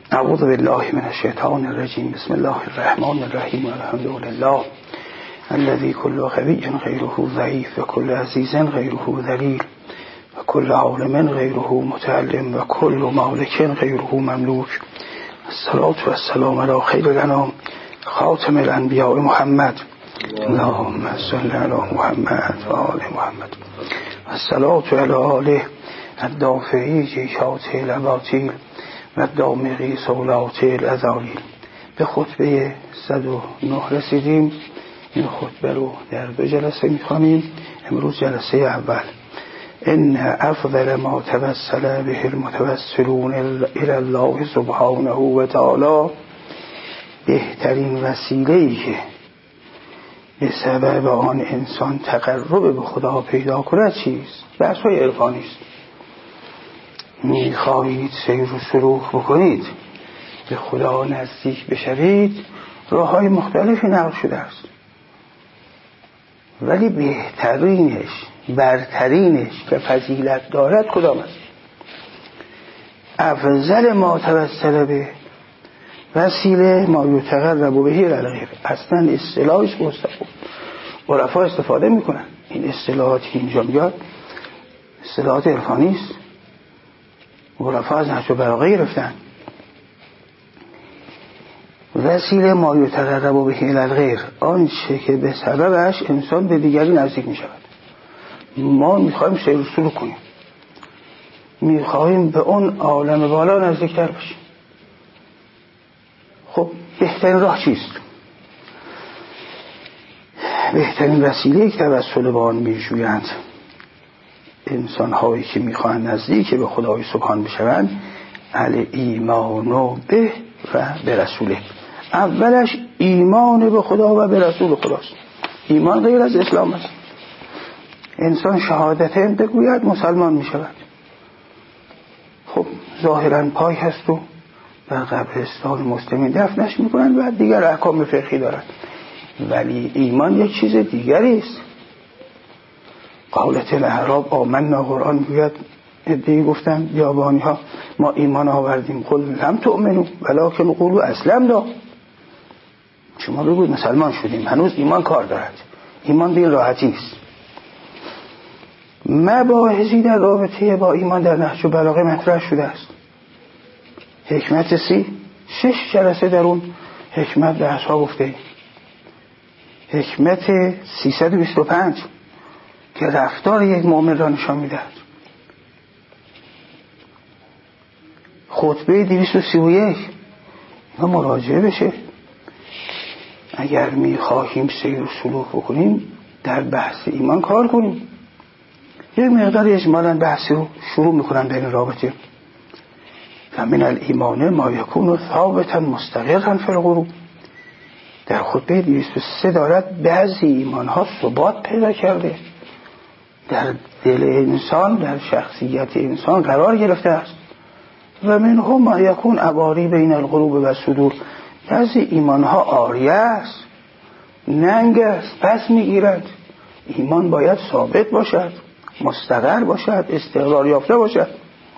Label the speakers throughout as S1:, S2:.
S1: اعوذ بالله من الشیطان الرجیم. بسم الله الرحمن الرحیم. الحمد لله الذي كل قوي غيره ضعيف وكل عزيز غيره ذليل وكل عالم غيره متعلم وكل مالك غيره مملوك. الصلاة والسلام على خير الأنام خاتم الأنبياء محمد. اللهم صل على محمد وآل محمد. الصلاة على آله الدافعی جیشات الاباطیل و دامغی سولات الازالیل. به خطبه 109 رسیدیم. این خطبه رو در 2 جلسه میخوانیم. امروز جلسه اول. ان افضل ما توسل به المتوسلون الی الله سبحانه و تعالی، بهترین وسیله‌ای که به سبب آن انسان تقرب به خدا پیدا کند چیست؟ بحث‌های عرفانی است. میخواهید سیر و سلوک بکنید، به خدا نزدیک بشوید، راه‌های مختلفی نقل شده است، ولی بهترینش، برترینش که فضیلت دارد کدام است؟ افضل ما توسل به، وسیله ما یتقرب به الغیر. اصلا اصطلاحش مستقیم عرفا استفاده میکنن. این اصطلاحاتی که اینجا میاد اصطلاحات عرفانی است. عرفا از نهج البلاغه گرفتن. وسیله ما یتقرب به الغیر، آنچه که به سببش انسان به دیگری نزدیک میشود. ما میخوایم سیر و سلوک کنیم، میخوایم به اون عالم بالا نزدیکتر بشیم. خب بهترین راه چیست؟ بهترین وسیله که توسل به آن میجویند انسان هایی که میخواهند نزدیک به خدای سبحان بشوند، الایمان به و به رسوله. اولش ایمان به خدا و به رسول خداست. ایمان غیر از اسلام است. انسان شهادتین بگوید مسلمان میشود. خب ظاهرا پای هست و در قبرستان مسلمین دفنش میکنند و دیگر احکام فقهی دارند، ولی ایمان یک چیز دیگری است. قولت الاعراب آمنا، قرآن گوید ادعی گفتن بیابانی ها ما ایمان آوردیم، قل لم تؤمنوا ولکن قولوا اسلمنا. شما بگوید مسلمان شدیم، هنوز ایمان کار دارد. ایمان به این راحتی است. مباحثی در رابطه با ایمان در نهج البلاغه مطرح شده است. حکمت 6 جلسه در اون حکمت درس ها گفته. حکمت 325 که رفتار یک مؤمن را نشان میدهد. خطبه 231 اینا مراجعه بشه. اگر میخواهیم سیر و سلوک بکنیم در بحث ایمان کار کنیم. یک مقدار اجمالاً بحثی رو شروع میکنن بین رابطه. فمن الایمان ما یکون ثابتا مستقرا فی القلوب. در خطبه 203 دارد بعضی ایمان ها ثبات پیدا کرده، در دل انسان، در شخصیت انسان قرار گرفته است. و منهم ما یکون عواری بین القلوب و صدور. بعضی ایمان ها عاریه است، ننگ است، پس میگیرند. ایمان باید ثابت باشد، مستقر باشد، استقرار یافته باشد.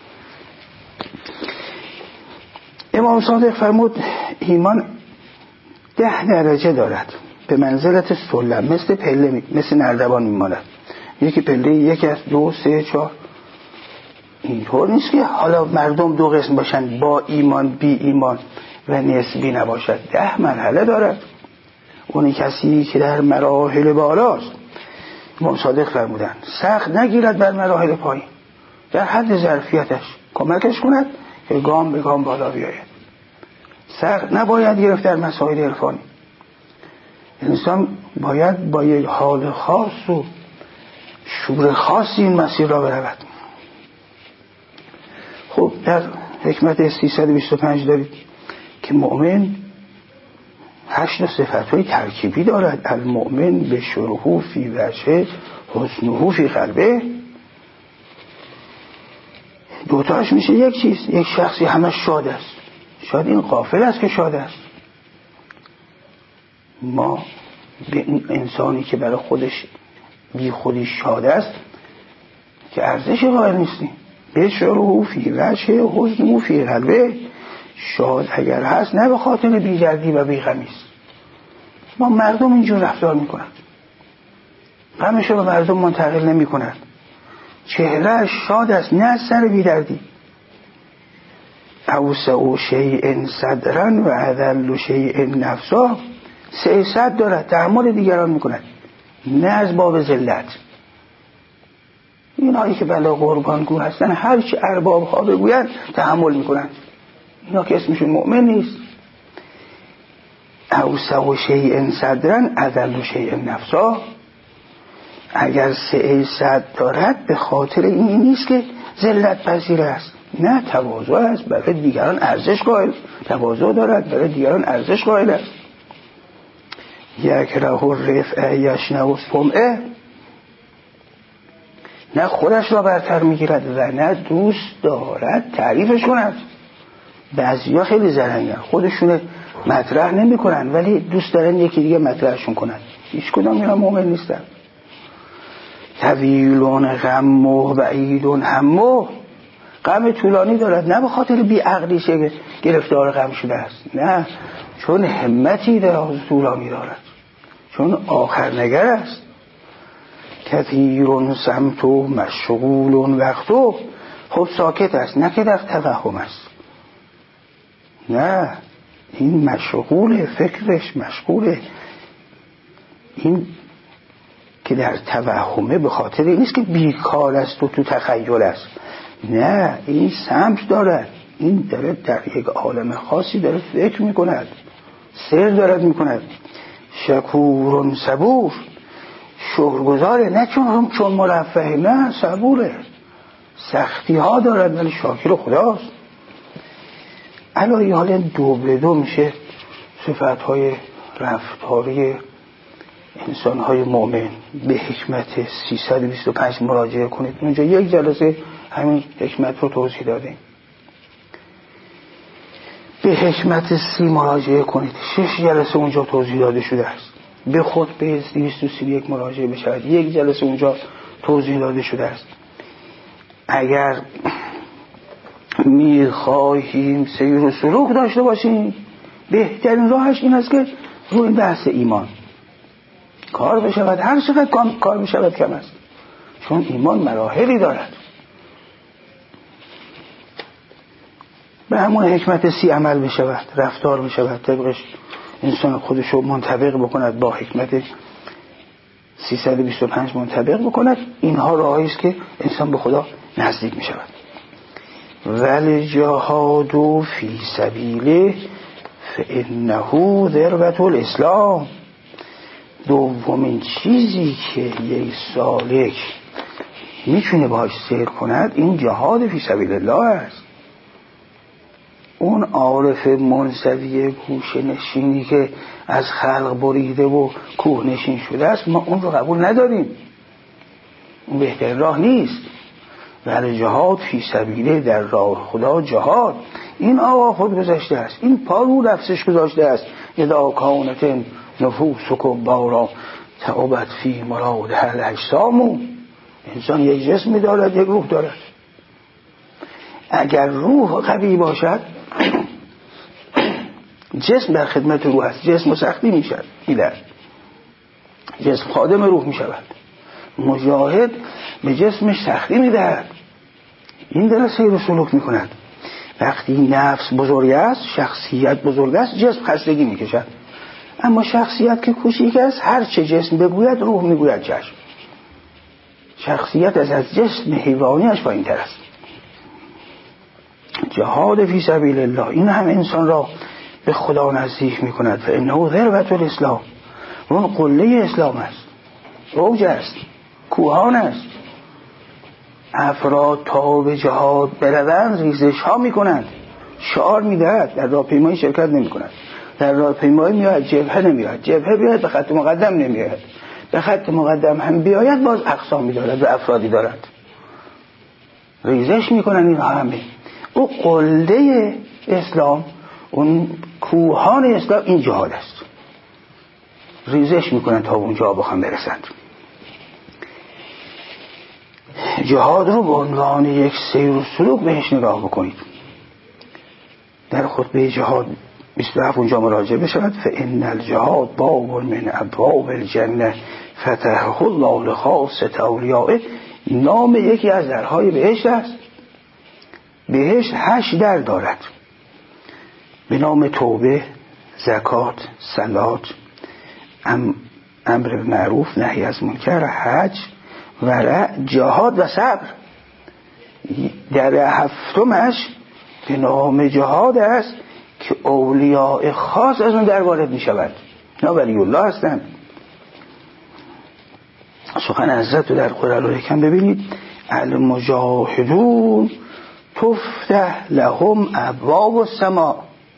S1: امام صادق فرمود ایمان 10 درجه دارد، به منزلت سلم، مثل پله، مثل نردبان میماند. یکی پله 1 است، 2 3 4. اینطور نیست که حالا مردم 2 قسم باشند، با ایمان بی ایمان و نسبی نباشد. 10 مرحله دارد. اونی کسی که در مراحل بالاست، امام صادق فرمودند سخت نگیرد بر مراحل پایین، در حد ظرفیتش کمکش کند که گام به گام بالا بیاید. سخت نباید گرفت در مسائل عرفانی. انسان باید با یک حال خاص و شور خاصی این مسیر را برود. خب در حکمت 325 دارید که مؤمن 8 صفت‌های ترکیبی دارد. المؤمن به شروح فی وجه حسنه فی قلبه. 2 تاش میشه یک چیز. یک شخصی همش شاد است. شاید این غافل است که شاد است. ما به این انسانی که برای خودش بی خودی شاد است که ارزش قائل نیستیم. به شروح فی وجه حسنه فی قلبه. شاد اگر هست نه به خاطر بی‌دردی و بی‌غمی است. ما مردم اینجور رفتار میکنن، غمش رو به مردم منتقل نمیکنن. چهرهش شاد است نه از سر بی‌دردی. اوسع شیء صدرا و اذل شیء نفسا. سعت دارد، تحمل دیگران میکند نه از باب ذلت. اینایی که بلا قربانگو هستن هر چه ارباب ها بگوین تحمل میکنن، اینا که اسمشون مؤمن نیست. اوسع شیء صدرا اذل شیء نفسا. اگر سعت دارد به خاطر این نیست که ذلت پذیر است، نه تواضع است، برای دیگران ارزش قائل، تواضع دارد برای دیگران ارزش قائل است. یکره الرفع یشنع الطمع. نه خودش را برتر میگیرد و نه دوست دارد تعریفش کند. بعضیا خیلی زرنگن، خودشون مطرح نمی کنن ولی دوست دارن یکی دیگه مطرحشون کنن. هیچ کدام اینا مؤمن نیستن. طویل غمه بعید همه. غم طولانی دارد نه به خاطر بی‌عقلی که گرفتار غم شده است، نه چون همتی دراز طولانی دارد، چون آخر نگر است. کثیر سمت و مشغول وقتو. خب ساکت است نه که در توهم است، نه این مشغول، فکرش مشغوله. این که در توهمه به خاطر این نیست که بیکار است و تو تخیل است، نه این سمت دارد، این داره در یک عالم خاصی داره فکر میکند، سر دارد میکند. شکور صبور. شکرگزاره نه چون مرفه، نه صبوره، سختی ها دارد ولی شاکر خداست. الان حالا دو به دو میشه صفت های رفتاری انسان های مؤمن. به حکمت 325 مراجعه کنید، اونجا یک جلسه همین حکمت رو توضیح دادیم. به حکمت 30 مراجعه کنید، 6 جلسه اونجا توضیح داده شده است. به خطبه 231 مراجعه بشود، یک جلسه اونجا توضیح داده شده است. اگر میخواهیم سیر و سلوک داشته باشیم بهترین راهش این است که روی این بحث ایمان کار بشود. هر چقدر کار بشود کم است، چون ایمان مراحلی دارد. به همون حکمت 30 عمل بشود، رفتار بشود، طبقش انسان خودشو منطبق بکند، با حکمت 325 منطبق بکند. اینها راهی است که انسان به خدا نزدیک می شود. ولی جهاد فی سبیله فانه ذروة الاسلام. دومین چیزی که یک سالک میتونه باهاش سیر کند این جهاد فی سبیل الله است. اون عارف منزوی گوشه نشینی که از خلق بریده و کوه نشین شده است، ما اون رو قبول نداریم، اون بهترین راه نیست. ولی جهاد فی سبیله، در راه خدا جهاد. این آقا خود گذاشته است، این پارو رفسش گذاشته است. اذا کانت نفوسکم بارا تعبت فی مراد هل اجسام. انسان یک جسمی دارد، یک روح دارد. اگر روح قوی باشد جسم در خدمت روح است، جسم سختی می شود، جسم خادم روح می شود. مجاهد به جسمش سختی می دهد، این داره سیر و سلوک می کند. وقتی نفس بزرگ است، شخصیت بزرگ است، جسم خستگی می کشد. اما شخصیت که کوچیک است، هر چه جسم بگوید روح می گوید چشم. شخصیت از جسم حیوانیش پایین تر است. جهاد فی سبیل الله این هم انسان را به خدا نزدیک می کند. فانه ذروة الاسلام. اون قله اسلام است، اوج است، کوهان است. افراد تا به جهاد بروند ریزش ها می کنند، شعار می دهد، در راهپیمایی شرکت نمی کند. در راهپیمایی میاد جبهه نمیاد، جبهه بیاید به خط مقدم نمیاد، به خط مقدم هم بیاید باز اقسامی دارد و افرادی دارد، ریزش میکنن این همه. او قله اسلام، اون کوهان اسلام، این جهاد است. ریزش میکنن تا اونجا بخوام برسند. جهاد رو به عنوان یک سیر و سلوک بهش نگاه بکنید. در خطبه جهاد 27 اونجا مراجعه بشود فإن الجهاد باب من ابواب الجنه فتحه الله لخاصة اولیائه. نام یکی از درهای بهشت است. بهشت 8 در دارد به نام توبه، زکات، صلات، امر معروف، نهی از منکر، حج، ورع، جهاد و صبر. در 7مش به نام جهاد است که اولیاء خاص از اون در وارد می شود. اینا ولی الله هستند. سخن حضرت رو در قرآن الحکم ببینید. المجاهدون تفتح لهم ابواب السماء.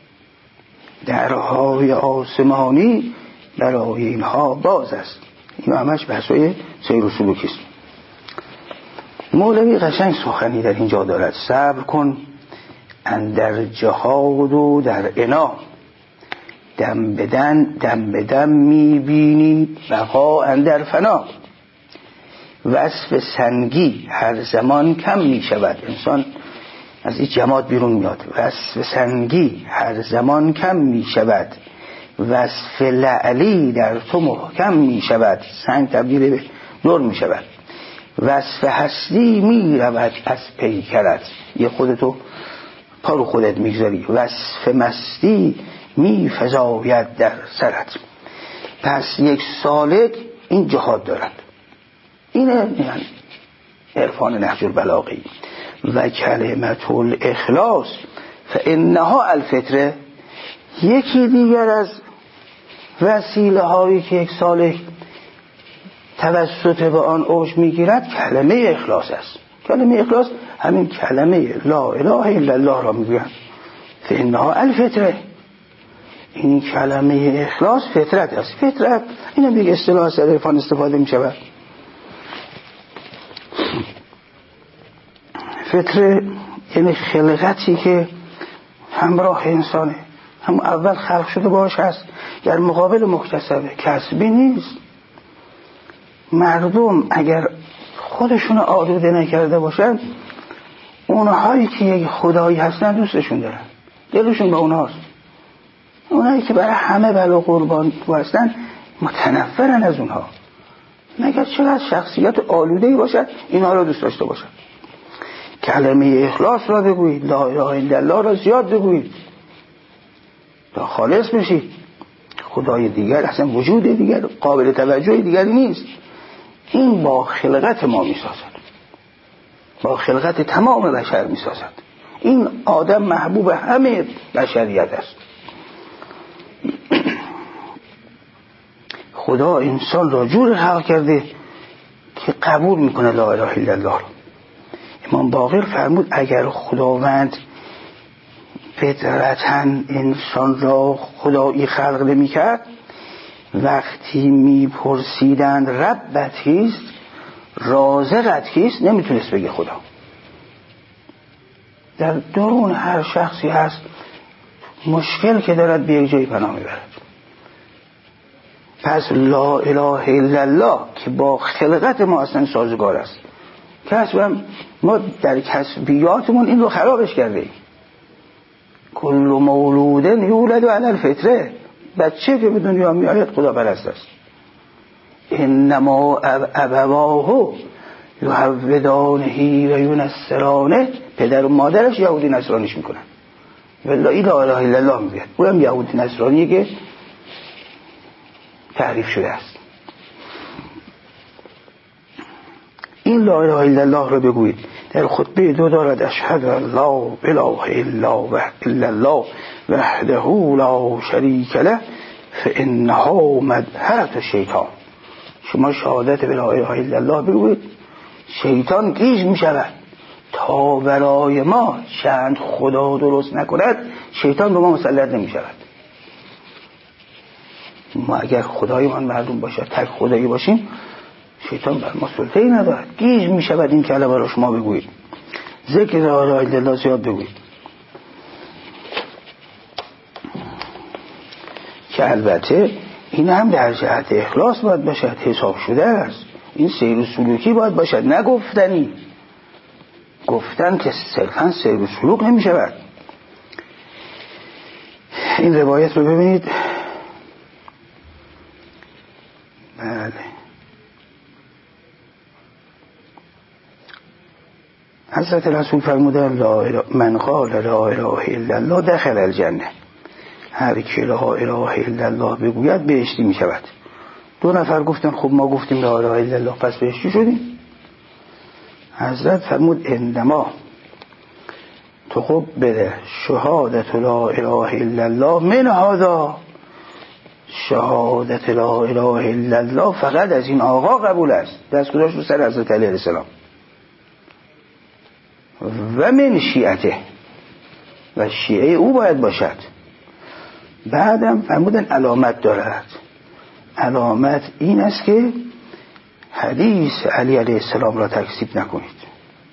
S1: درهای آسمانی برای اینها باز است. این همش بحثای سیر و سلوکی است. مولوی قشنگ سخنی در اینجا دارد. صبر کن اندر جهاد و در عنا، دم به دم میبینی بقا اندر فنا. وصف سنگی هر زمان کم میشود. انسان از این جماد بیرون میاد. وصف سنگی هر زمان کم میشود، وصف لعلی در تو محکم میشود. سنگ تبدیل به در میشود. وصف هستی میرود از پیکرت. یه خودتو پا رو خودت میگذاری. وصف مستی میفزاید در سرت. پس یک سالک این جهاد دارد. اینه عرفان نهج البلاغی. و کلمت الاخلاص فانها الفطره. یکی دیگر از وسیله هایی که یک سالک توسط به آن اوج میگیرد کلمه اخلاص است. کلمه اخلاص همین کلمه لا اله الا الله را میگویند. فانها الفطره. این کلمه اخلاص فطرت است. فطرت این هم یک اصطلاح از عرفان استفاده میشود. فطره یعنی خلقتی که همراه انسانه، هم اول خلق شده باش هست، در مقابل مکتسبه، کسبی نیست. مردم اگر خودشون آلوده نکرده باشن، اونهایی که یک خدایی هستن دوستشون دارن، دلشون به اونهاست. اونهایی که برای همه بلا قربان هستن متنفرن از اونها، مگر چقدر شخصیت آلوده‌ای باشد اینها را دوست داشته باشد. کلمه اخلاص را بگویید، لا اله الا الله را زیاد بگویید تا خالص بشید. خدای دیگر اصلا وجود دیگر قابل توجه دیگری نیست. این با خلقت ما میسازد، با خلقت تمام بشر میسازد. این آدم محبوب همه بشریت است. خدا انسان را جور خلق کرده که قبول میکنه لا اله الا الله را. امام باقر فرمود اگر خداوند فطرتاً انسان را خدایی خلق نمی‌کرد، وقتی میپرسیدند ربت کیست، رازقت کیست، نمیتونست بگه خدا. در درون هر شخصی هست مشکل که دارد به یک جایی پناه میبرد. پس لا اله الا الله که با خلقت ما اصلا سازگار است. کسبم ما در کسبیاتمون این رو خرابش کرده ایم. کل مولود یولد علی الفطره. بچه که به دنیا می آید خدا پرست است. انما ابواه یهودانه و ینصرانه. پدر و مادرش یهودی نصرانیش میکنن. والله لا اله الا الله میگه. اونم یهودی نصرانی که تعریف شده است. این لا اله الا الله را بگویید. در خطبه 2 دارد اشهد ان لا اله الا الله وحده لا شریک له فانها مدحرة الشیطان. شما شهادت به لا اله الا الله بگویید، شیطان گیج می شود. تا برای ما چند خدا درست نکند شیطان به ما مسلط نمی شود. ما اگر خدای من معلوم باشد، تک خدایی باشیم، شیطان بر ما سلطه‌ای ندارد. گیج می شود این کلمه را شما بگویید. ذکر لا اله الا الله زیاد بگویید. که البته این هم در جهت اخلاص باید باشد، حساب شده است. این سیر و سلوکی باید باشد، نه گفتنی. گفتن که صرفا سیر و سلوک نمی شود. این روایت رو ببینید. بله، حضرت رسول فرمودن من قال لا اله الا الله دخل الجنه، هر کی لا اله الا الله بگوید بهشتی می شود. 2 نفر گفتن خب ما گفتیم لا اله الا الله پس بهشتی شدیم. حضرت فرمود انما تقبل شهادت لا اله الا الله من هذا، شهادت لا اله الا الله فقط از این آقا قبول است. دست گذاشت رو سر حضرت علی علیه السلام. و من شیعته، و شیعه او باید باشد. بعدم فرمودن علامت دارد. علامت این است که حدیث علی علیه السلام را تکذیب نکنید،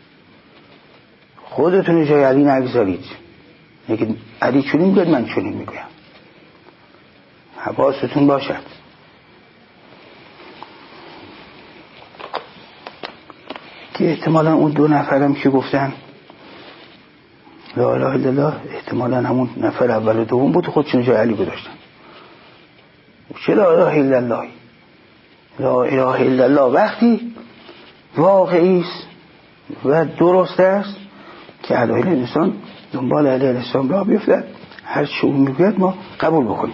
S1: خودتون جای علی نگذارید. یکی علی چنین میگه من چنین میگویم، حواستون باشد. که احتمالا اون 2 نفرم که گفتن لا اله الا الله احتمالا همون نفر اول و دوم بود، خودشون جای علی گذاشتن. چه لا اله الا الله؟ لا اله الا الله وقتی واقعی است و درست است که علایل انسان دنبال علیه السلام را بیفتد، هر چه اون میگوید ما قبول بکنیم.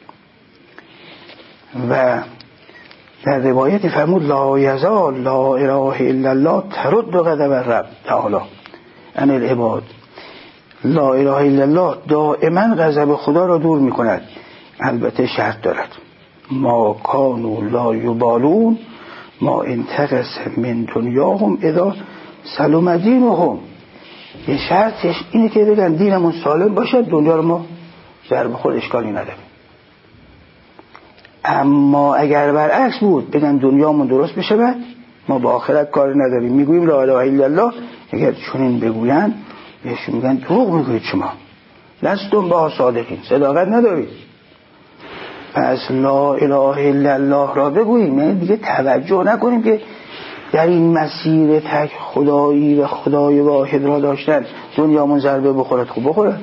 S1: و در روایتی فرمود لا یزال لا اله الا الله ترد غضب الرب تعالی عن العباد، لا اله الا الله دائما غضب خدا را دور میکند. البته شرط دارد، ما کانوا لا یبالون ما انتقص من دنیاهم اذا سلم دینهم. یه شرطش اینه که بگن دینمون سالم باشد، دنیا رو ما ضرب خود اشکالی نداریم. اما اگر برعکس بود بگن دنیامون درست بشه ما با آخرت کار نداریم، میگوییم لا اله الا الله، اگر چنین بگوین بهشون میگن دروغ میگوید، شما لستم با صادقین، صداقت ندارید. پس لا اله الا الله را بگوییم، یعنی دیگه توجه نکنیم که در این مسیر تک خدایی و خدای واحد را داشتن دنیامون ضربه بخورد، خوب بخورد.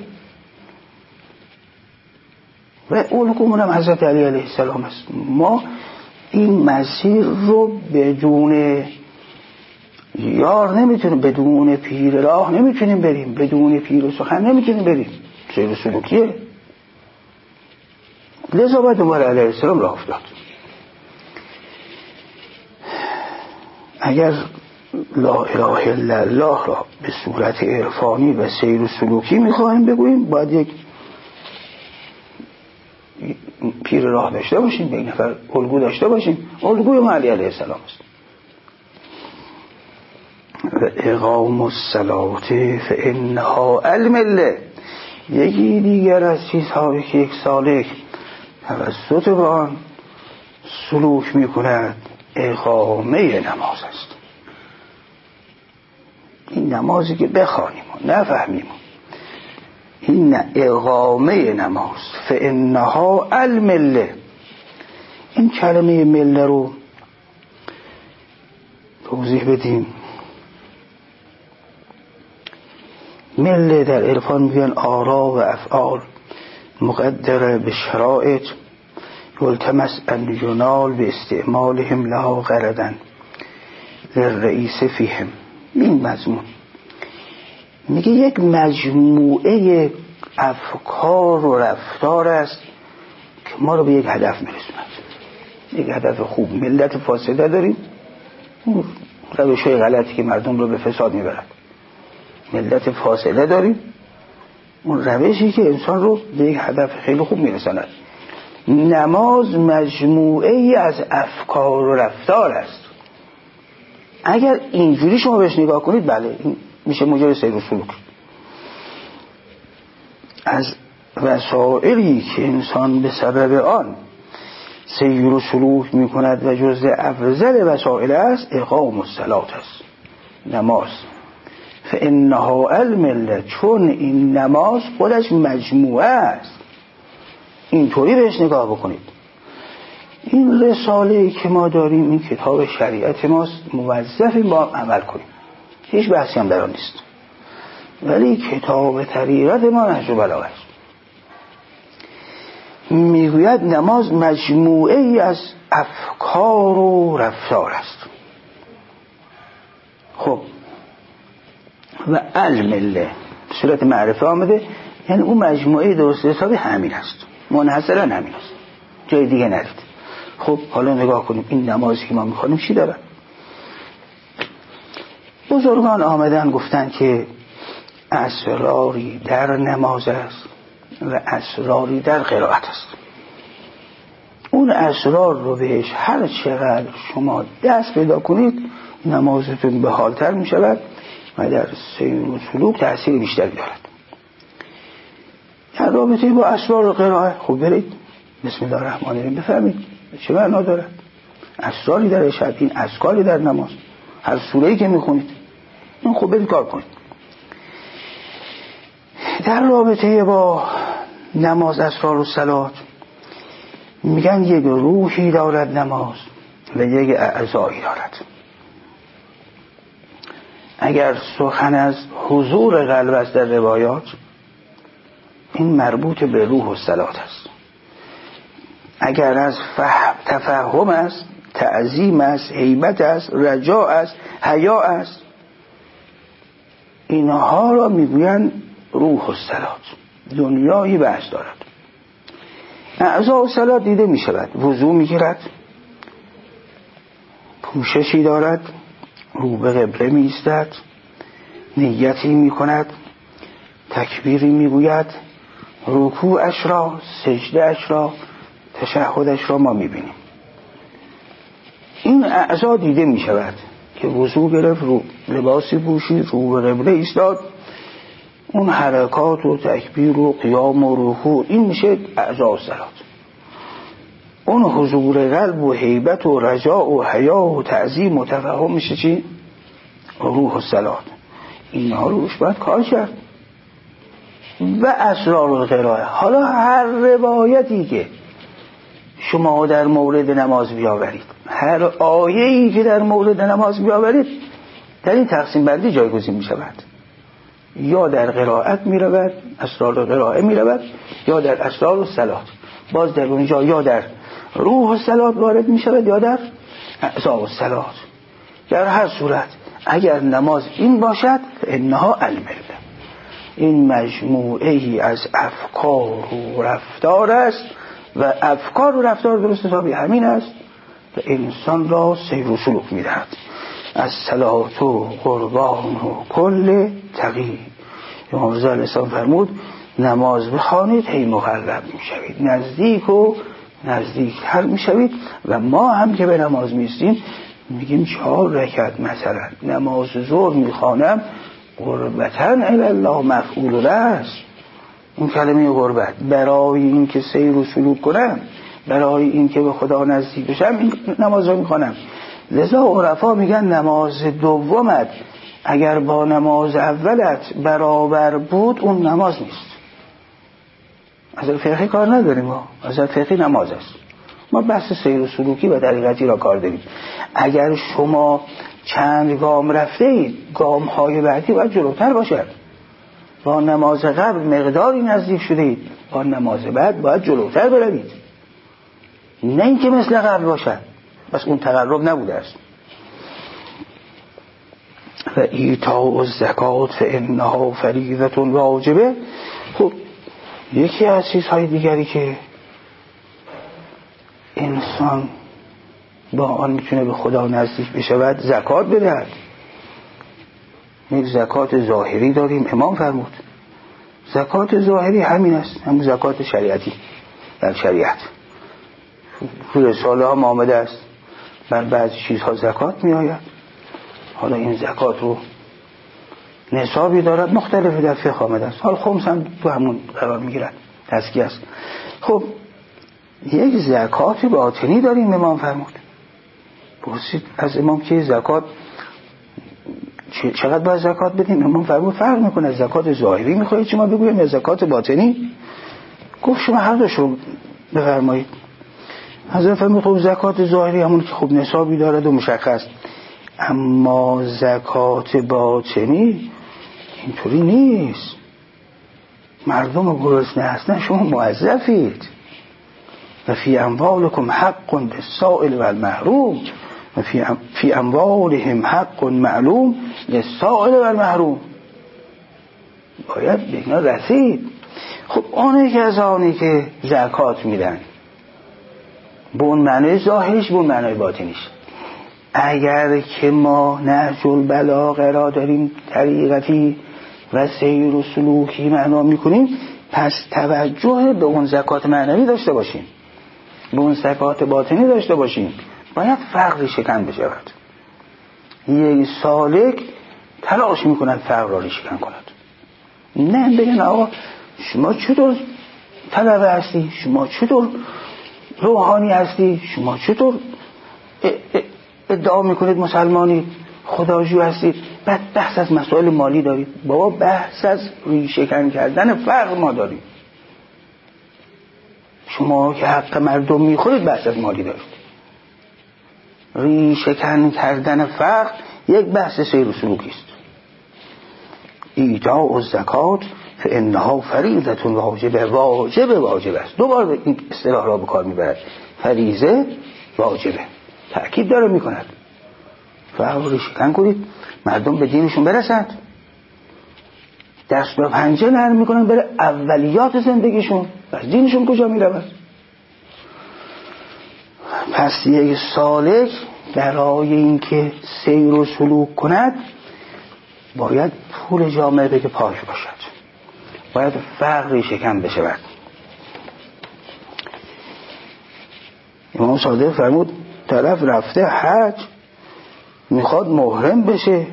S1: و اولکمون هم حضرت علی علیه السلام است. ما این مسیر رو بدون یار نمیتونیم، بدون پیر راه نمیتونیم بریم، بدون پیر سخن نمیتونیم بریم. سیر سلوکیه. لذا باید دنبال علیه السلام راه افتاد. اگر لا اله الا الله را به صورت عرفانی و سیر سلوکی میخواهیم بگوییم، باید یک پیر راه داشته باشیم، به این نفر الگو داشته باشیم. الگوی ما علی علیه السلام است. و اقام الصلاة فانها المله، یکی دیگر از چیزهایی که یک سالک توسط به آن سلوک میکند اقامه نماز است. این نمازی که بخوانیم و نفهمیم، این اقامه نماز. فانها المله، این کلمه مله رو توضیح بدیم. مله در عرفان میگن آرا و افعال مقدره به شرائط یلتمس ان ینال به استعمالهم لها غرضا للرئیس فیهم. این مضمون میگه یک مجموعه افکار و رفتار است که ما رو به یک هدف میرسوند، یک هدف خوب. ملت فاسده داریم، اون روش‌های غلطی که مردم رو به فساد میبرد. ملت فاسده داریم، اون روشی که انسان رو به یک هدف خیلی خوب میرساند. نماز مجموعه ای از افکار و رفتار است. اگر اینجوری شما بهش نگاه کنید، بله این میشه مجرد سیر و سلوک. از وسائلی که انسان به سبب آن سیر و سلوک میکند و جزء افضل وسائل است اقام الصلاة است، نماز. فانها المله، چون این نماز خودش مجموعه است. اینطوری بهش نگاه بکنید. این رساله‌ای که ما داریم، این کتاب شریعت ماست، موظفیم با عمل کنیم، هیچ بحثی هم در آن نیست. ولی کتاب طریقت ما نهج البلاغه است. میگوید نماز مجموعه ای از افکار و رفتار است. خب و المله به صورت معرفه آمده، یعنی اون مجموعه درست حسابی همین است، منحصرا همین است، جای دیگه ندید. خب حالا نگاه کنیم این نمازی که ما میخوانیم چی داره. بزرگان آمدن گفتن که اسراری در نماز است و اسراری در قرائت است. اون اسرار رو بهش هر چقدر شما دست پیدا کنید نمازتون به حالتر می شود و در سیر و سلوک تأثیر بیشتری دارد. در رابطه با اسرار و قرائت خب برید بسم الله الرحمن الرحیم بفهمید چه معنا داره. اسراری در اشهد، این اذکاری در نماز، هر سوره‌ای که میخونید این خب برید کار کنید. در رابطه با نماز اسرار و صلات میگن یک روحی دارد نماز و یک اعضایی دارد. اگر سخن از حضور قلب است در روایات این مربوط به روح و صلات است. اگر از تفهم است، تعظیم است، هیبت است، رجاء است، حیا است، اینها را میگوین روح و صلات. دنیایی بحث دارد. اعضا و صلات دیده می شود. وضو می گیرد، پوششی دارد، رو به قبله می ایستد، نیتی می کند، تکبیری می گوید، رکوعش را، سجده‌اش را، تشهدش را ما می بینیم. این اعضا دیده می شود که وضو گرفت، رو لباسی پوشید، رو به قبله ایستاد، اون حرکات و تکبیر و قیام و رکوع این میشه اعضا و صلات. اون حضور قلب و هیبت و رجاء و حیا و تعظیم و تفهم میشه چی؟ روح و صلات. اینها روش باید کار کرد. و اسرار القرائه، حالا هر روایتی که شما در مورد نماز بیاورید، هر آیه‌ای که در مورد نماز بیاورید در این تقسیم بندی جایگزین می شود. یا در قرائت می رود، اسرار القرائه می رود، یا در اسرار الصلات. باز در اونجا یا در روح و صلات وارد می شود یا در اعضا و صلات. در هر صورت اگر نماز این باشد انها المله، این مجموعه ای از افکار و رفتار است و افکار و رفتار درست حسابی همین است و انسان را سیر و سلوک می دهد. از صلات و قربان و کل تقی. امام رضا علیه السلام فرمود نماز بخوانید هی مقرب می شوید، نزدیک و نزدیکتر می شوید. و ما هم که به نماز می ایستیم میگیم 4 رکعت مثلا نماز ظهر می خوانم قربتاً الی الله مفعول است. این کلمه قربت برای این که سیر و سلوک کنم، برای این که به خدا نزدیک بشم این نماز رو می خوانم. لذا عرفا میگن نماز دومت اگر با نماز اولت برابر بود اون نماز نیست. از فقهی کار نداریم ما، از فقهی نماز است. ما بحث سیر و سلوکی و طریقتی را کار داریم. اگر شما چند گام رفته اید گام های بعدی باید جلوتر باشد. با نماز قبل مقداری نزدیک شده اید، با نماز بعد باید جلوتر بروید، نه اینکه مثل قبل باشد بس اون تقرب نبوده است. و ایتاء الزکات فانها فریضة واجبه. خب یکی از چیزهای دیگری که انسان با آن میتونه به خدا نزدیک بشود زکات بدهد. یک زکات ظاهری داریم، امام فرمود زکات ظاهری همین است، همون زکات شریعتی در شریعت. رساله ها آمده است بر بعضی چیزها زکات می آید. حالا این زکات رو نصابی دارد، مختلفی در فقه آمده است. حالا خمس هم تو همون قرار می گیرد، تزکیه است. خب یک زکات باطنی داریم امام فرمود. پرسید از امام که زکات چقدر باید زکات بدیم؟ امام فرمود فرق میکنه از زکات ظاهری میخواهید شما بگویم یا زکات باطنی؟ گفت شما هر دوش رو بفرمایید. حضرت فرمود خب زکات ظاهری همون که خوب نصابی دارد و مشخص، اما زکات باطنی اینطوری نیست. مردم گرسنه هستن شما موظفید. و فی اموالکم حق للسائل و المحروم و فی اموالهم حق معلوم للسائل و المحروم. باید به اینا رسید. خب اون کسانی که زکات میدن به اون معنی ظاهریش به اون معنی باطنیش، اگر که ما نهج البلاغه را داریم طریقتی و سیر و سلوکی معنا میکنیم، پس توجه به اون زکات معنوی داشته باشیم، به اون زکات باطنی داشته باشیم. باید فرقی شکن بشود. یک سالک تلاش میکند فرق را شکن کند، نه بگن آقا شما چطور طلبه هستی، شما چطور روحانی هستی، شما چطور ادعا میکنید مسلمانی خداجو هستید، بعد بحث از مسائل مالی دارید. بابا بحث از ریشه‌کن کردن فرق ما داریم. شما که حق مردم میخورید بحث از مالی دارید. ریشه‌کن کردن فرق یک بحث سیر و سلوکی است. ایتاء الزکات فانها فریضه واجب است. دوباره این اصطلاح را به کار میبرد، فریضه واجبه، تأکید داره میکند. فرق ریشه‌کن کنید، مردم به دینشون برسند، دست به پنجه نرم میکنن بره اولیات زندگیشون، از دینشون کجا میرود؟ پس یک سالک برای اینکه سیر و سلوک کند باید پول جامعه بگه پاش باشد، باید فرق ریشه‌کن بشود. امام صادق فرمود طرف رفته حج میخواد محرم بشه،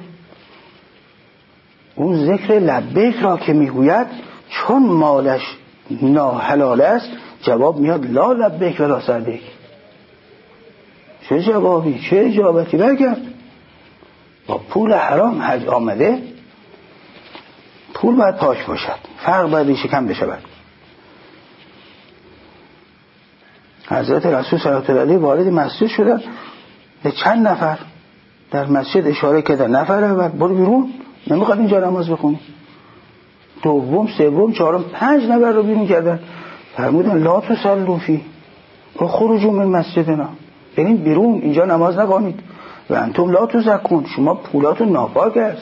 S1: اون ذکر لبیک را که میگوید چون مالش ناحلال است جواب میاد لا لبیک ولا سعدیک. چه جوابی، چه اجابتی برگرد؟ با پول حرام حج آمده، پول باید پاش باشد، فرق باید ریشه‌کن بشود. حضرت رسول صلی الله علیه و آله وارد مسجد شدن، به چند نفر در مسجد اشاره کردن، نفر اول برو بیرون، نمیخواد اینجا نماز بخونی. دوم، سوم، چهارم، 5 نفر رو بیرون کردن، فرمودن لا تصلوا فی اخرجوا من مسجدنا، برین بیرون، اینجا نماز نخوانید. و انتم لا تزکون، شما پولاتون ناپاک است.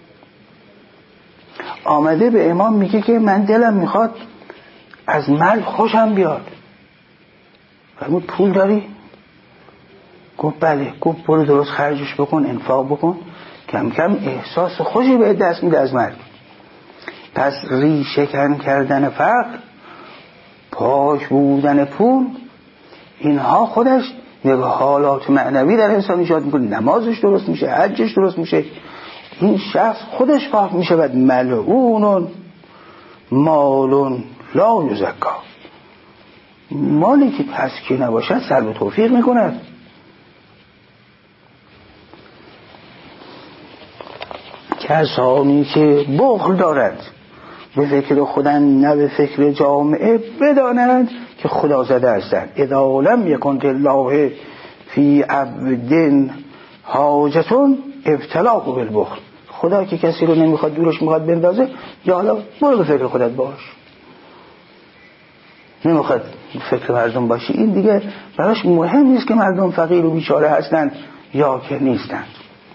S1: آمده به امام میگه که من دلم میخواد از مال خوشم بیاد. فرمود پول داری؟ گفت بله. گفت برو درست خرجش بکن، انفاق بکن، کم کم احساس خوشی به دست میده از مال. پس ریشه‌کن کردن فقر، پاک بودن پول، اینها خودش یک حالات معنوی در انسان ایجاد میکنه. نمازش درست میشه، حجش درست میشه، این شخص خودش پاک میشه. و ملعون مال لا یزکا، مالی که تزکیه نباشد سلب توفیق میکند. کسانی که بخل دارند به فکر خودند نه به فکر جامعه، بدانند که خدا زده هستند. اذا لم یکن الله فی عبد حاجتون ابتلاه بالبخل. خدا که کسی رو نمیخواد دورش میخواد بندازه، یا حالا برو به فکر خودت باش، نمیخواد فکر مردم باشی. این دیگه براش مهم نیست که مردم فقیر و بیچاره هستند یا که نیستند.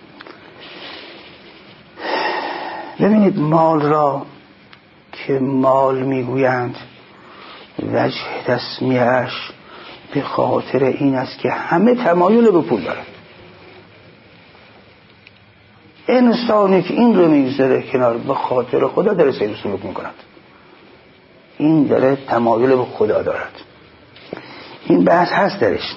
S1: ببینید مال را که مال میگویند وجه تسمیه‌اش به خاطر این است که همه تمایل به پول دارند. انسانی که این رو میگذاره کنار به خاطر خدا داره سیر و سلوک میکند، این داره تمایل به خدا دارد. این بحث هست درش.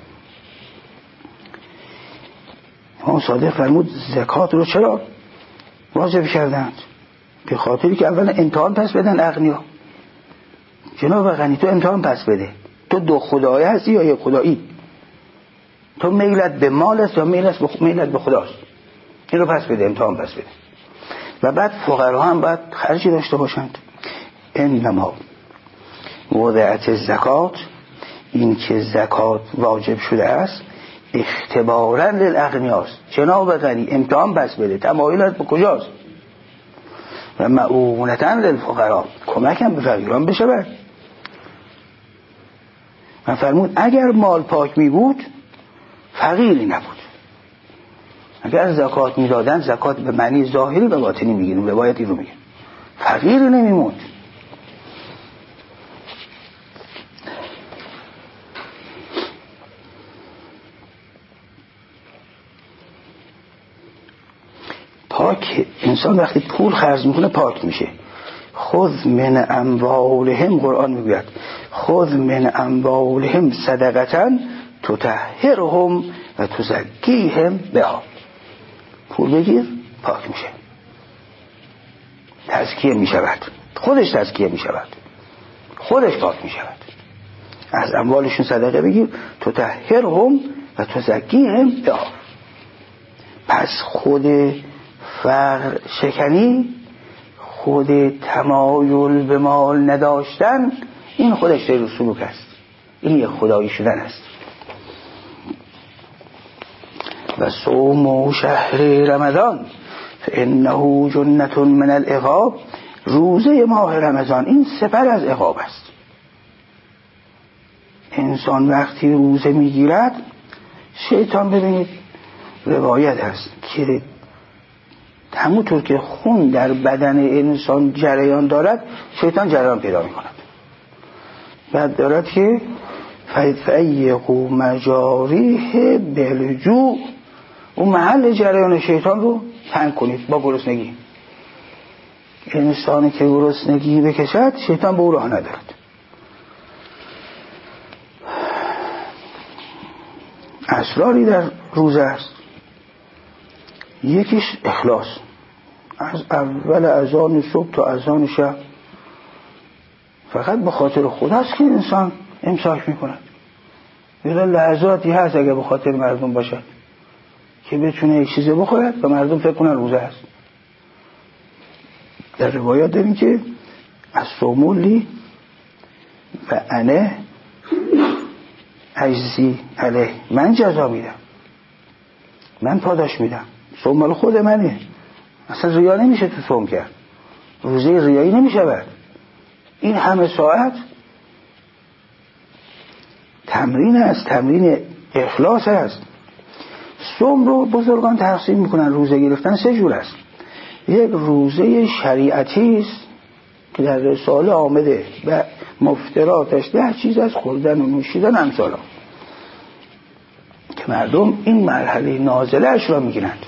S1: امام صادق فرمود زکات رو چرا واجب کردند؟ به خاطری که اولا امتحان پس بدن اغنیا. جناب غنی تو امتحان پس بده، تو دو خدایی هستی یا یک خدایی؟ تو میلت به مال است یا میلت به خداست؟ این رو پس بده، امتحان پس بده. و بعد فقرا هم باید خرجی داشته باشند. انما وضعت زکات، این که زکات واجب شده است اختبارا للاغنیاست. جناب غنی امتحان پس بده، تمایلت به کجاست؟ و معونتا للفقرا، کمک هم به فقیران بشه. من فرمود اگر مال پاک می بود فقیری نبود. اگر زکات می دادن، زکات به معنی ظاهری و باطنی میگیریم، روایتی رو میگیم، فقیری نمیموند. پاک انسان وقتی پول خرج میکنه پاک میشه. خذ من اموالهم، قرآن میگوید خذ من اموالهم صدقة تطهرهم و تزکیهم بها. پول بگیر پاک میشه، تزکیه میشود، خودش تزکیه میشود، خودش پاک میشود. از اموالشون صدقه بگیر، تطهرهم و تزکیهم بها. پس خود فقر شکنی، خود تمایل به مال نداشتن، این خودش سیر سلوک است، این یک خدایی شدن است. و صوم شهر رمضان فانه جنة من العقاب، روزه ماه رمضان این سپر از عقاب است. انسان وقتی روزه میگیرد، شیطان، ببینید روایت هست که همونطور که خون در بدن انسان جریان دارد، شیطان جریان پیدا می کند. بعد دارد که فیقو مجاریه بالجوع، اون محل جریان شیطان رو تنگ کنید با گرسنگی. انسانی که گرسنگی بکشد، شیطان به او راه ندارد. اسراری در روزه است. یکیش اخلاص، از اول اذان صبح تا اذان شب فقط به خاطر خداست که انسان امساک میکند. یه لحظاتی هست اگه به خاطر مردم باشد که بتونه یک چیزی بخورد و مردم فکر کنن روزه است. در روایات داریم که الصوم لی و انا اجزی علیه، من جزا میدم، من پاداش میدم، صوم مال خود منه. اصلا ریا نمیشه تو صوم کرد، روزه ریایی نمیشه. این همه ساعت تمرین است، تمرین اخلاص است. صوم رو بزرگان تقسیم میکنن، روزه گرفتن 3 جور است. یک روزه شریعتی است که در رساله آمده و مفطراتش 10 چیز از خوردن و نوشیدن امثال، که مردم این مرحله نازله اش را میگیرند.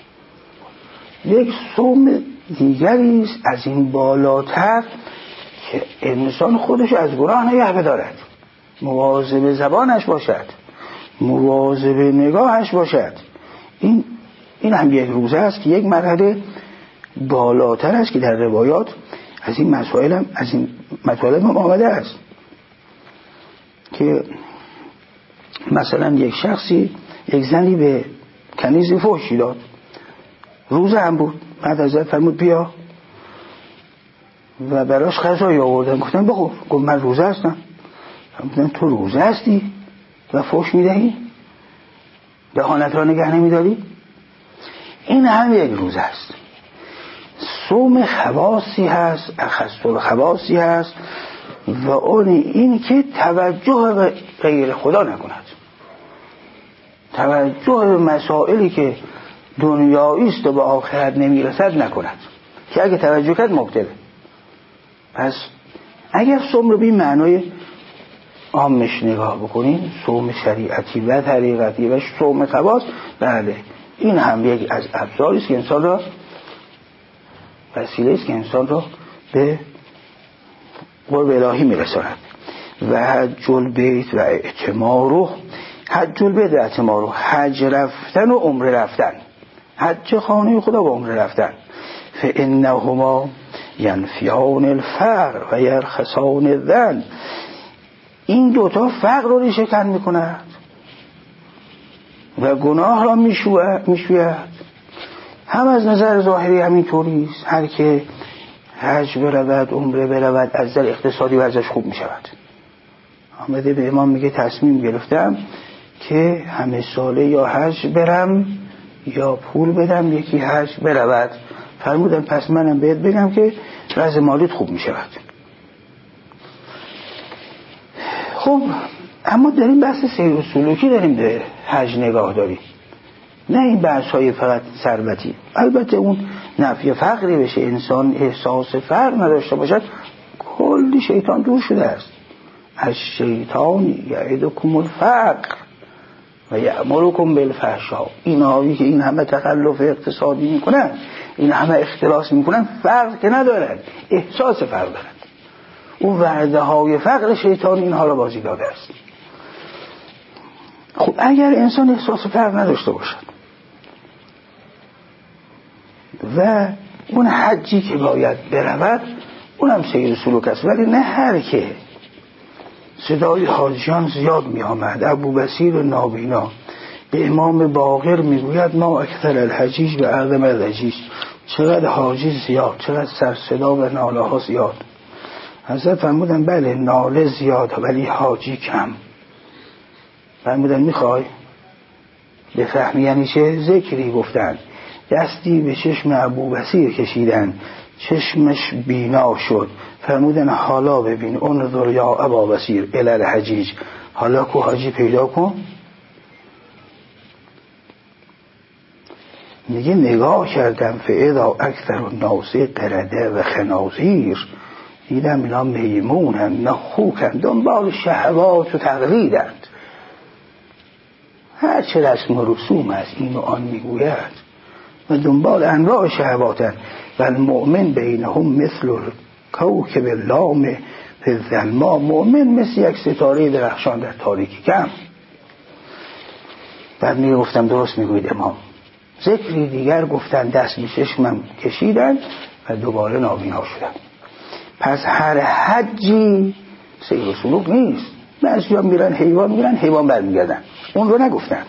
S1: یک صوم دیگری است از این بالاتر که انسان خودش از گناه نگه بدارد، مواظب زبانش باشد، مواظب نگاهش باشد. این هم یک روزه است که یک مرحله بالاتر است که در روایات از این مسائل هم آمده است که مثلا یک شخصی یک زنی به کنیزی فحشی داد، روزه هم بود. بعد حضرت فرمود بیا و براش غذایی آوردن، گفتن بخور. گفت من روزه هستم. فرمودن تو روزه هستی و فحش میدهی، دهانت را نگه نمیداری؟ این هم یک روزه است. صوم خواصی هست، اخص الخواصی هست، و اون این که توجه به غیر خدا نکند، توجه به مسائلی که دنیایی است و به آخرت نمیرسد نکند، که اگه توجه کرد مبتله. پس اگر صوم رو به معنای عامش نگاه بکنیم، صوم شریعتی و طریقتی و صوم خواص، بله این هم یک از ابزاری است که انسان را، وسیله است که انسان را به قرب الهی میرساند. و حج البیت و اعتماره، حج البیت و اعتماره، حج رفتن و عمره رفتن، حج خانه خدا و عمره رفتن، فانهما ینفیان الفقر و یرخصان الذنب، این دوتا فقر رو ریشه کن میکند و گناه را میشوید. هم از نظر ظاهری همینطوری است، هر که حج برود عمره برود از نظر اقتصادی ورزش خوب میشود. آمده به امام میگه تصمیم گرفتم که همه ساله یا حج برم یا پول بدم یکی حج برود. فرمودن پس منم بهت بگم که وضع مالیت خوب میشود. خب اما داریم بحث سیر و سلوکی داریم به حج نگاه داریم، نه این بحث‌های فقط ثروتی. البته اون نفی فقری بشه، انسان احساس فقر نداشته باشد، کلی شیطان دور شده است. از شیطان یعدکم الفقر و یأمرکم بالفحشاء. اینهایی که این همه تخلف اقتصادی میکنن، این همه اختلاس میکنن، فقر که ندارن، احساس فقر دارن. اون وعده های فقر شیطان اینها را بازی داده است. خب اگر انسان احساس فقر نداشته باشد و اون حجی که باید برود اونم سیر سلوک است، ولی نه هر که. صدای حاجیان زیاد می آمد. ابو بصیر نابینا به امام باقر می گوید ما اکثر الحجیج و اعظم الحجیج، چقدر حاجی زیاد، چقدر سر صدا و ناله ها زیاد. حضرت فرمودن بله ناله زیاد ولی حاجی کم. فرمودن میخوای بفهمی یعنی چه؟ ذکری گفتن، دستی به چشم ابو بصیر کشیدن، چشمش بینا شد. فرمودن حالا ببین، انظر یا ابا بصیر الی الحجیج، حالا کو حاجی پیدا کن. میگه نگاه کردم فاذا اکثر الناس قرده و خنازیر، دیدم اینا میمونن نخوکن، دنبال شهوات و تقلیدند، هر چه رسم و رسوم از این و آن میگوید و دنبال انواع شهواتند. و المؤمن بینهم مثل کوکب اللام فی الظلماء، مؤمن مثل یک ستاره درخشان در تاریکی کم. بعد میگفتم درست میگوید امام. ذکری دیگر گفتن، دست به چشمم کشیدن و دوباره نابینا شدم. پس هر حجی سیر و سلوک نیست. بعضیا میرن حیوان برمیگردن، اون رو نگفتن.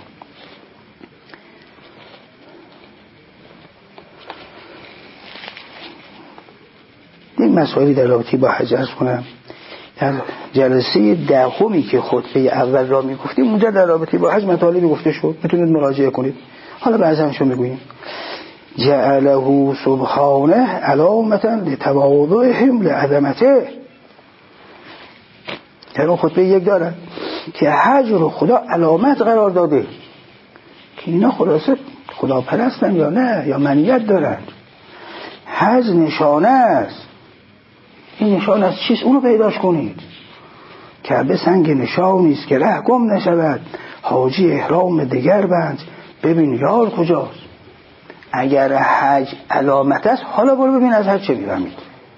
S1: این مسائلی در رابطه با حج عرض کنم. در جلسه دهمی که خطبه اول را میگفتیم اونجا در رابطه با حج مطالبی گفته شد، میتونید مراجعه کنید. حالا بعضی‌هاشو میگوییم. جعله سبحانه علامتا لتواضعهم لعظمته. در اون خطبه یک دارن که حج رو خدا علامت قرار داده که اینا خلاصه خدا پرستن یا نه، یا منیت دارند. حج نشانه است. این نشان از چیست؟ اونو پیداش کنید. کعبه سنگ نشانی است که ره گم نشود، حاجی احرام دگر بند، ببین یار کجاست. اگر حج علامت است، حالا برو ببین از حج چه می‌فهمید.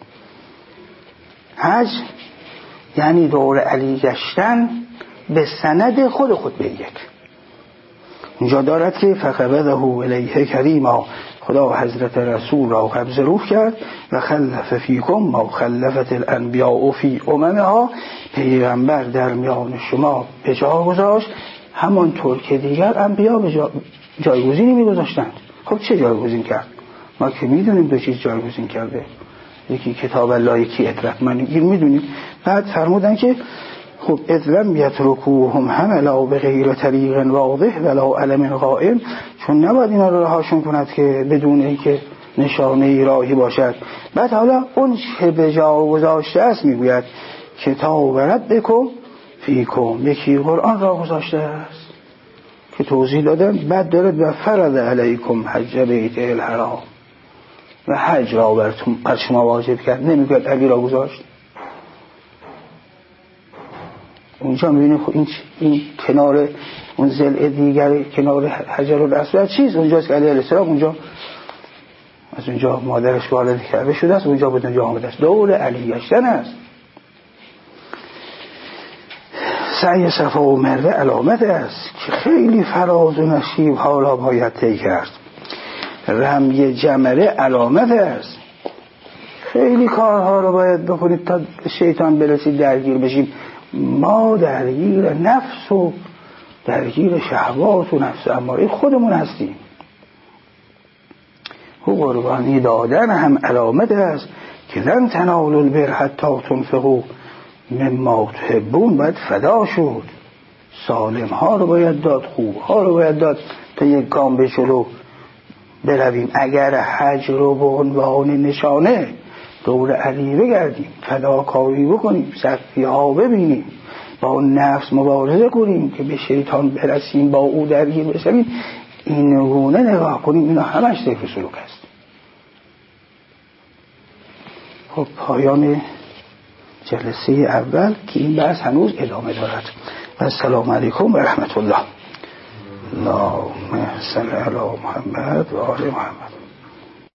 S1: حج یعنی دور علی گشتن به سند خود به یک. اونجا دارد که فقبضه الیه کریما، خدا حضرت رسول را قبض روح کرد و خلف فیکم ما خلفت الانبیاء فی اممها، پیغمبر در میان شما به جا گذاشت همانطور که دیگر انبیا به جایگزینی میگذاشتند. خب چه جایگزین کرد؟ ما که میدونیم دو چیز جایگزین کرده، یکی کتاب الله، یکی اطرت، من میدونیم. بعد فرمودن که خب اذلم یترکوهم حملا بغیر طریق واضح ولا علم قائم، چون نباید اینا رو رهاشون کند که بدون اینکه نشانه راهی باشد. بعد حالا اون که به جا گذاشته است میگوید کتاب ربکم فیکم، یکی قرآن را گذاشته است که توضیح دادن. بعد دارد و فرض علیکم حج بیت الحرام، و حج را بر شما واجب کرد. نمیگوید علی را گذاشت. اونجا میبینیم این کنار اون ضلع دیگر کنار حجر الاسود چیز اونجاست که علیه السلام اونجا از اونجا مادرش وارد کعبه شده است، اونجا به اونجا آمده است، دور علی گشتن است. سعی صفا و مروه علامت است که خیلی فراز و نشیب حالا باید طی کرد. رمی جمره علامت است، خیلی کارها رو باید بکنید تا شیطان برسید درگیر بشیم. ما درگیر نفس و درگیر شهوات و نفس اماره خودمون هستیم. و قربانی دادن هم علامت است که لن تنالوا البر حتی تنفقوا مما تحبون. باید فدا شد، سالم ها رو باید داد، خوب ها رو باید داد تا یک گام به جلو برویم. اگر حج رو به عنوان نشانه دور علی بگردیم، فداکاری بکنیم، صفی ها ببینیم، با نفس مبارزه کنیم که به شیطان برسیم، با او درگیر بشویم، این گونه نگاه کنیم. اینا همش سیف سلوک است. خب پایان جلسه اول که این بحث هنوز ادامه دارد. السلام علیکم و رحمت الله. اللهم صل علی محمد و آل محمد.